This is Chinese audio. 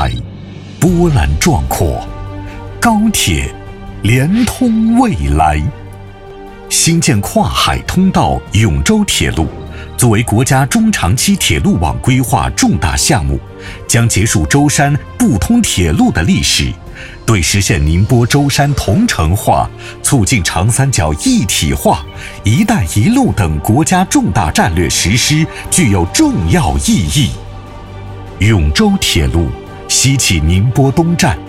海，波澜壮阔，高铁连通未来。新建跨海通道永州铁路，作为国家中长期铁路网规划重大项目，将结束舟山不通铁路的历史，对实现宁波舟山同城化、促进长三角一体化、一带一路等国家重大战略实施具有重要意义。永州铁路西起宁波东站，